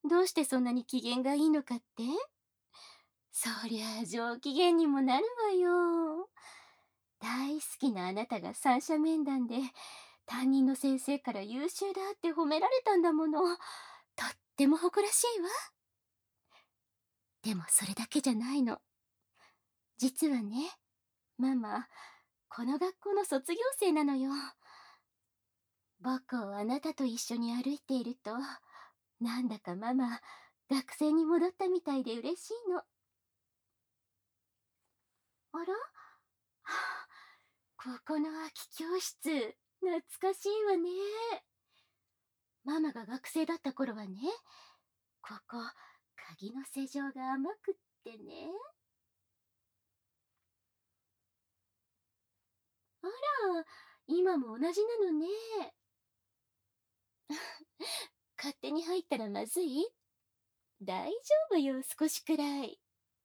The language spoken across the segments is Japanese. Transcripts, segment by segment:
どうしてそんなに機嫌がいいのかって？そりゃあ上機嫌にもなるわよ。大好きなあなたが三者面談で担任の先生から優秀だって褒められたんだもの。とっても誇らしいわ。でもそれだけじゃないの。実はね、ママ、この学校の卒業生なのよ。母校あなたと一緒に歩いていると、なんだかママ、学生に戻ったみたいで嬉しいの。あら、はあ、ここの空き教室、懐かしいわね。ママが学生だった頃はね、ここ、鍵の施錠が甘くってね。あら、今も同じなのね。勝手に入ったらまずい？大丈夫よ、少しくらい。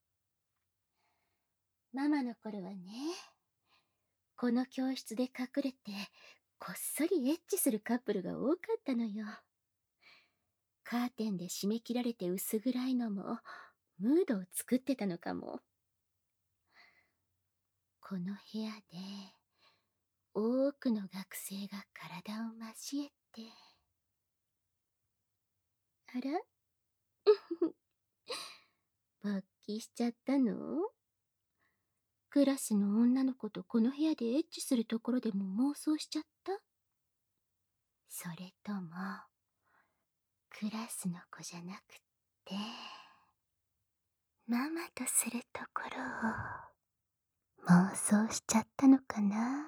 ママの頃はね、この教室で隠れて、こっそりエッチするカップルが多かったのよ。カーテンで締め切られて薄暗いのも、ムードを作ってたのかも。この部屋で、多くの学生が体を交えて。あら勃起しちゃったの？クラスの女の子とこの部屋でエッチするところでも妄想しちゃった？それとも、クラスの子じゃなくって、ママとするところを妄想しちゃったのかな？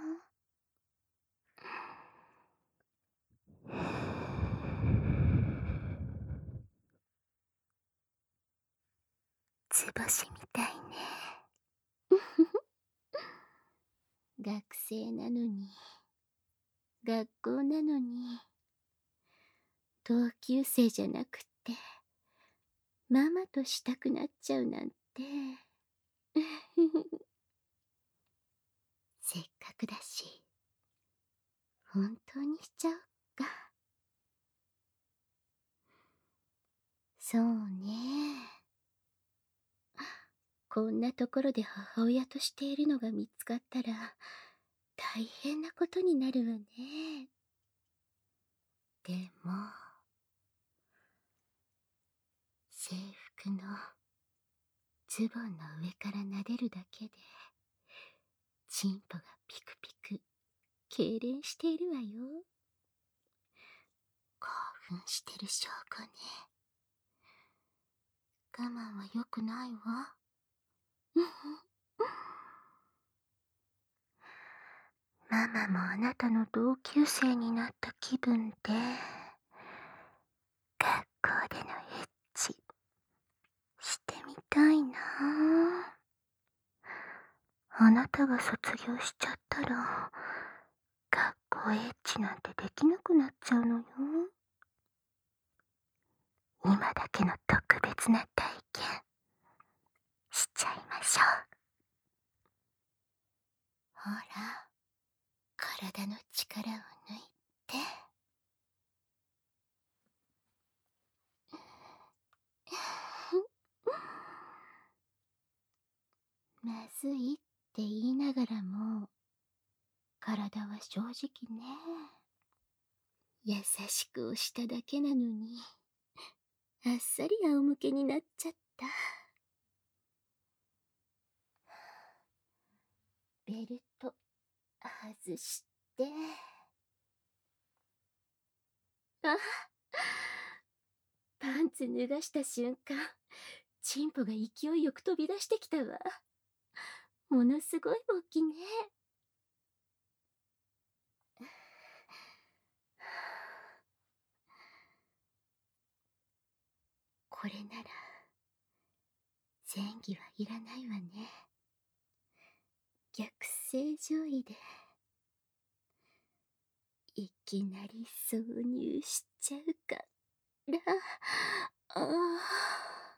図星みたいね。学生なのに、学校なのに、同級生じゃなくって、ママとしたくなっちゃうなんて。せっかくだし、本当にしちゃおっか。そうね。こんなところで母親としているのが見つかったら、大変なことになるわね。でも、制服のズボンの上から撫でるだけで、チンポがピクピク、痙攣しているわよ。興奮してる証拠ね。我慢は良くないわ。ママもあなたの同級生になった気分で、学校でのエッチ、してみたいなあ。あなたが卒業しちゃったら、学校エッチなんてできなくなっちゃうのよ。今だけの特別な体験、しちゃいましょう。ほら、体の力を抜いて。まずいって言いながらも、体は正直ね。優しく押しただけなのに、あっさり仰向けになっちゃった。ベルト外して。あ、パンツ脱がした瞬間、チンポが勢いよく飛び出してきたわ。ものすごい勃起ね。これなら、前戯はいらないわね。逆正上位で、いきなり挿入しちゃうから。ああ。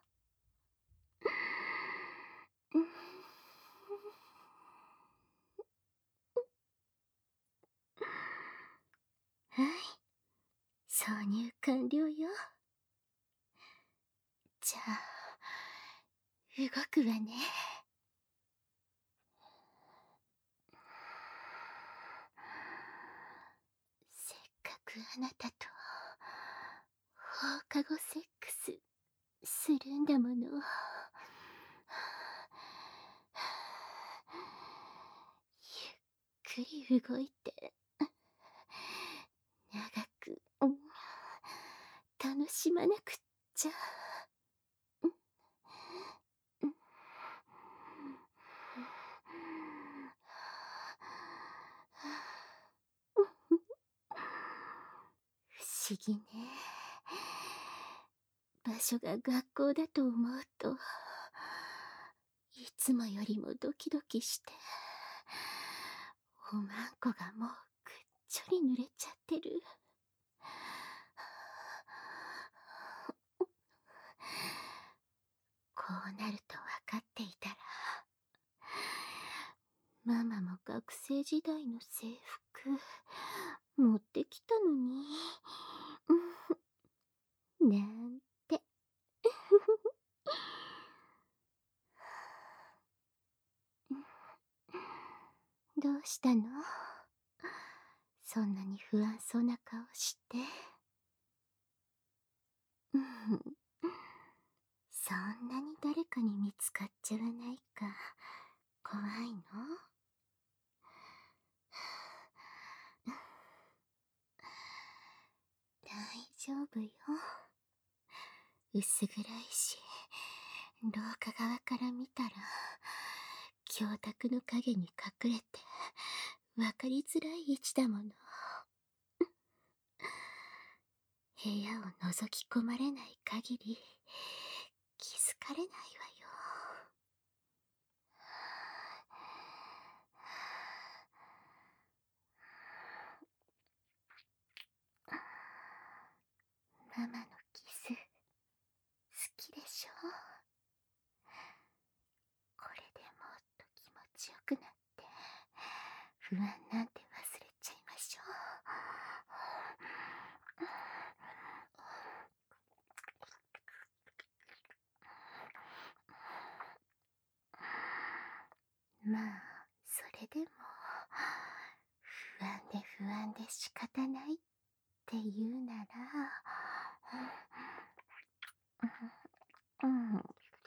はい、挿入完了よ。 じゃあ、動くわね。せっかくあなたと放課後セックスするんだもの。ゆっくり動いて、長く、楽しまなくっちゃ。不思議ね。場所が学校だと思うと、いつもよりもドキドキして、おまんこがもうぐっちょり濡れちゃってる。こうなると分かっていたら、ママも学生時代の制服持ってきたのに、なんて。どうしたの？そんなに不安そうな顔して。そんなに誰かに見つかっちゃわないか怖いの？大丈夫よ。薄暗いし、廊下側から見たら教卓の影に隠れて分かりづらい位置だもの。部屋を覗き込まれない限り気づかれないわよ。ママのキス好きでしょ？これでもっと気持ちよくなって不安なんて忘れちゃいましょう。まあそれでも不安で仕方ないって言うなら、うん。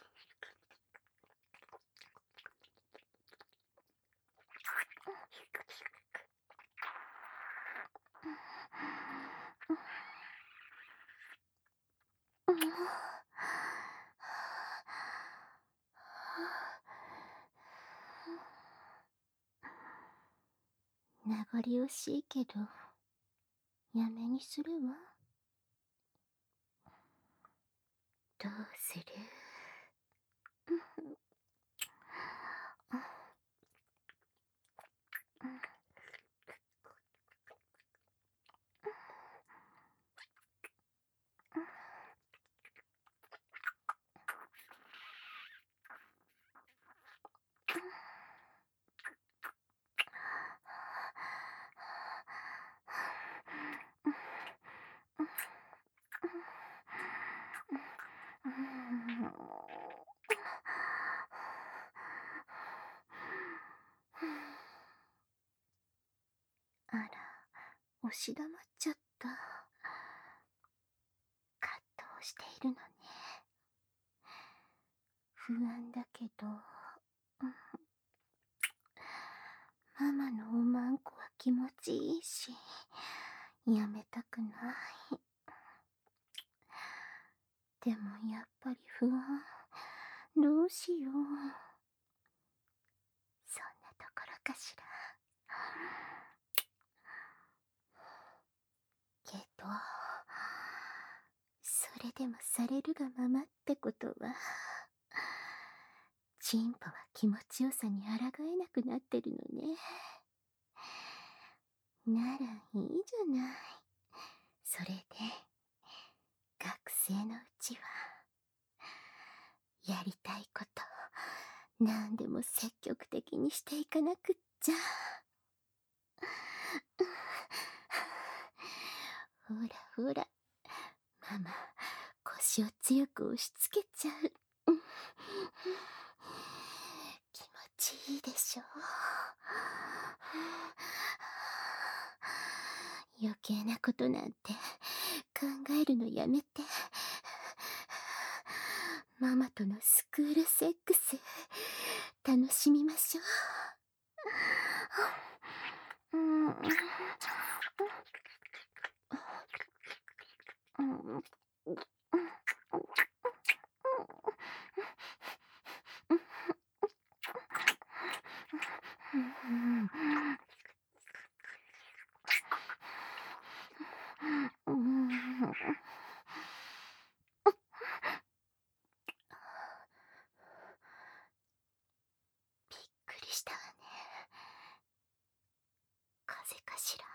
名残惜しいけど、やめにするわ。どうする？あら、押し黙っちゃった。葛藤しているのね。不安だけど、ママのおまんこは気持ちいいし、やめたくない。でもやっぱり不安。どうしよう。そんなところかしら。けど、それでもされるがままってことは、チンポは気持ちよさに抗えなくなってるのね。ならいいじゃない。それで、学生のうちは、やりたいこと、何でも積極的にしていかなくっちゃ。ほらほら、ママ、 腰を強く押し付けちゃう。うん、気持ちいいでしょ。余計なことなんて考えるのやめて。ママとのスクールセックス楽しみましょう。うん。うん。うん。びっくりしたわね。風邪かしら。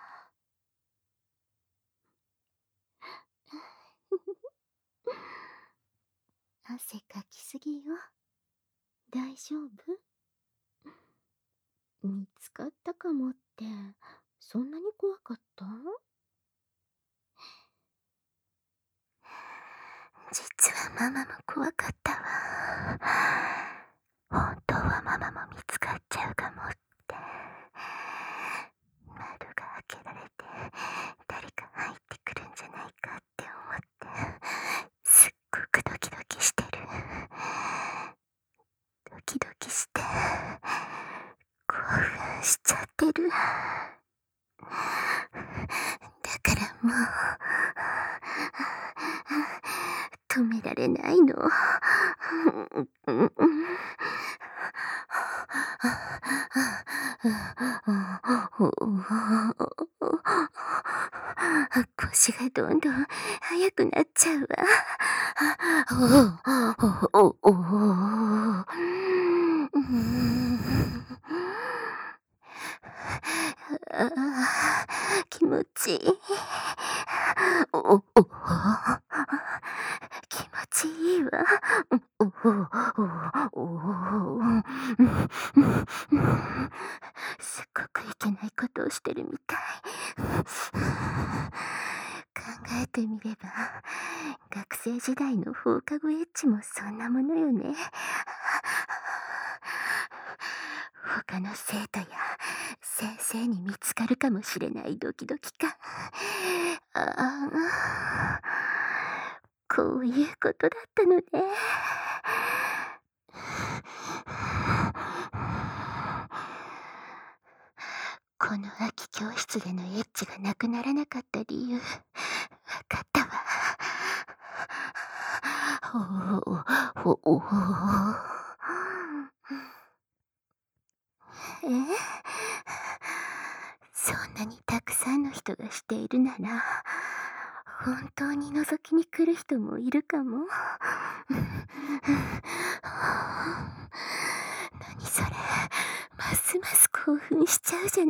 汗かきすぎよ。大丈夫？見つかったかもって、そんなに怖かった？実はママも怖かったわ。本当はママも見つかっちゃうかもって。窓が開けられて誰か入ってくるんじゃないかって思ってすっごくドキドキしてる。ドキドキして興奮しちゃってる。だからもう止められないの。腰がどんどん速くなっちゃうわ。気持ちいい。気持ちいいわ。すっごくいけないことをしてるみたい。考えてみれば、学生時代の放課後エッチもそんなものよね。他の生徒や先生に見つかるかもしれないドキドキ感。こういうことだったのね。この秋教室でのエッチがなくならなかった理由、わかったわ。え？そんなにたくさんの人がしているなら、本当に覗きに来る人もいるかも。何それ、ますます興奮しちゃうじゃない。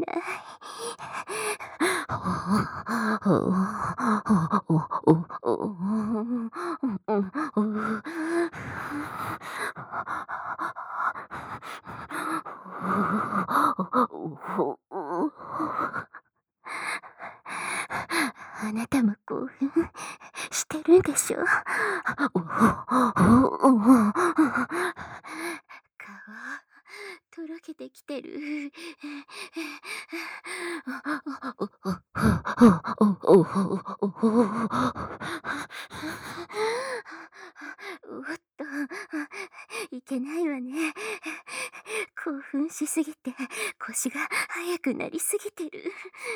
あなたも興奮してるんでしょ？顔とろけてきてる。おっと、いけないわね。興奮しすぎて腰が速くなりすぎてる。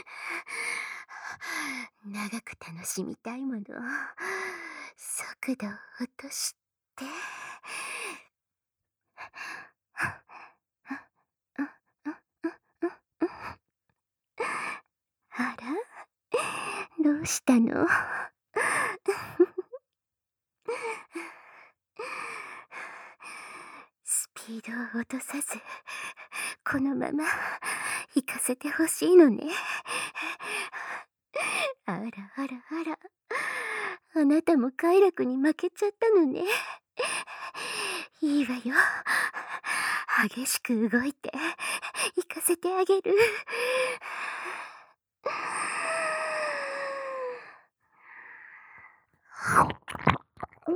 長く楽しみたいもの。速度を落として。あら、どうしたの？スピードを落とさず、このまま行かせてほしいのね。あらあらあら、あなたも快楽に負けちゃったのね。いいわよ。激しく動いて、行かせてあげる。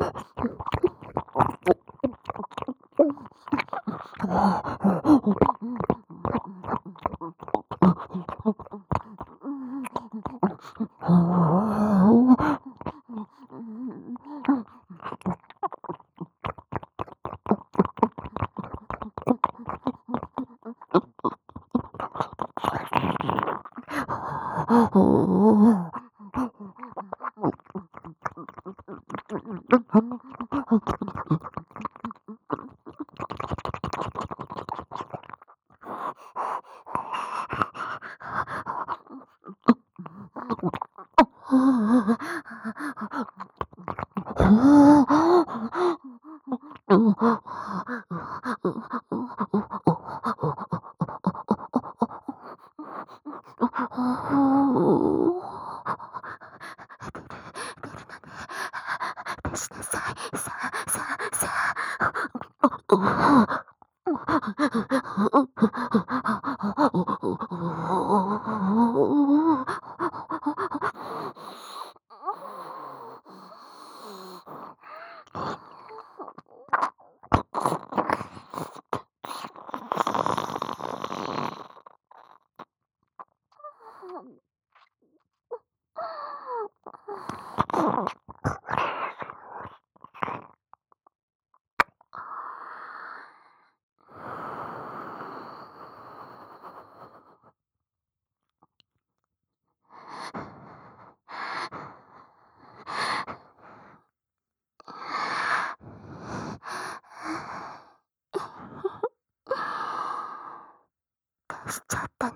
しなさい。さあ、さあ、さしちゃったのね。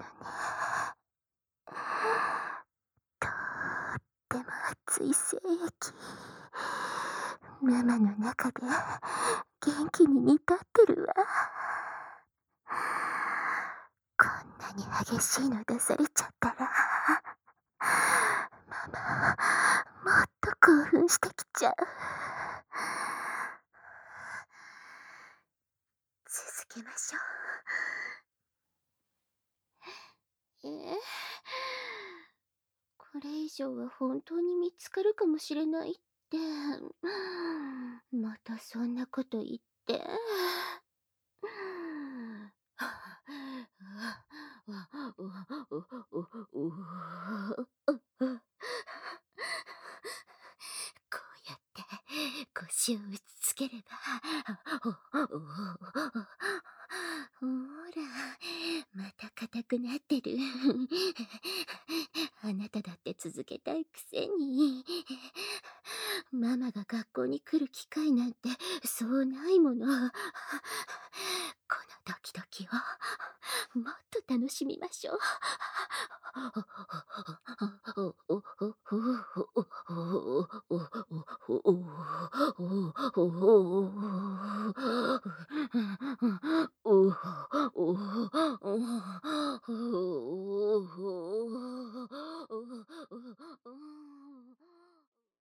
とっても熱い精液。ママの中で元気に煮立ってるわ。こんなに激しいの出されちゃったら、ママ、もっと興奮してきちゃう。続けましょう。これ以上は本当に見つかるかもしれないって。またそんなこと言って。こうやって腰を打ちつければ、ほら、また硬くなってる。あなただって続けたいくせに。ママが学校に来る機会なんてそうないもの。このドキドキをもっと楽しみましょう。